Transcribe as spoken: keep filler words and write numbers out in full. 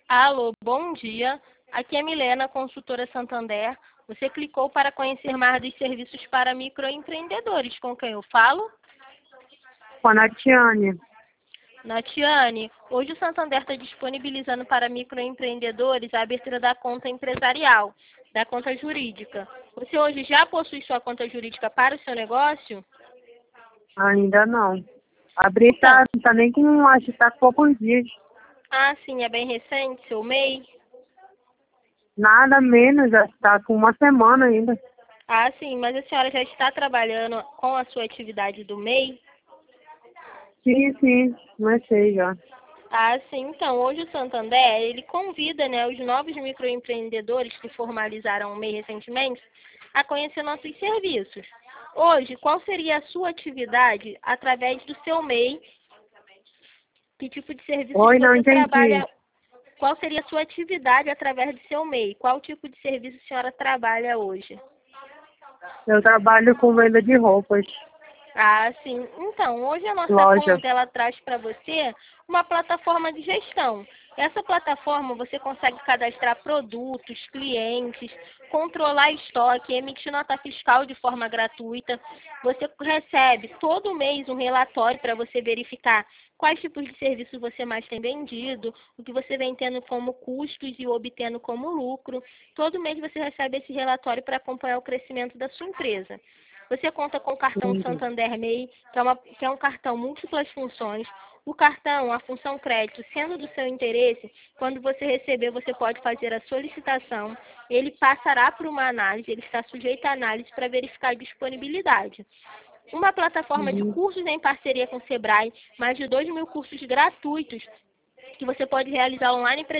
Alô, bom dia. Aqui é Milena, consultora Santander. Você clicou para conhecer mais dos serviços para microempreendedores. Com quem eu falo? Com a Natiane. Natiane, hoje o Santander está disponibilizando para microempreendedores a abertura da conta empresarial, da conta jurídica. Você hoje já possui sua conta jurídica para o seu negócio? Ainda não. Abri Então, tá, tá nem com, acho que tá com poucos dias. ah, sim, é bem recente, seu M E I? Nada menos, já está com uma semana ainda. Ah, sim, mas a senhora já está trabalhando com a sua atividade do M E I? Sim, sim, comecei já. Ah, sim. Então, hoje o Santander, ele convida, né, os novos microempreendedores que formalizaram o M E I recentemente a conhecer nossos serviços. Hoje, qual seria a sua atividade através do seu M E I? Que tipo de serviços Oi, não você entendi. trabalha? Qual seria a sua atividade através do seu M E I? Qual tipo de serviço a senhora trabalha hoje? Eu trabalho com venda de roupas, Ah, sim. Então, hoje a nossa loja. conta, ela traz para você uma plataforma de gestão. Essa plataforma você consegue cadastrar produtos, clientes, controlar estoque, emitir nota fiscal de forma gratuita. Você recebe todo mês um relatório para você verificar quais tipos de serviços você mais tem vendido, o que você vem tendo como custos e obtendo como lucro. Todo mês você recebe esse relatório para acompanhar o crescimento da sua empresa. Você conta com o cartão Sim. Santander M E I, que é, uma, que é um cartão múltiplas funções. O cartão, a função crédito, sendo do seu interesse, quando você receber, você pode fazer a solicitação. Ele passará por uma análise, ele está sujeito à análise para verificar a disponibilidade. Uma plataforma de Uhum. cursos em parceria com o Sebrae, mais de dois mil cursos gratuitos que você pode realizar online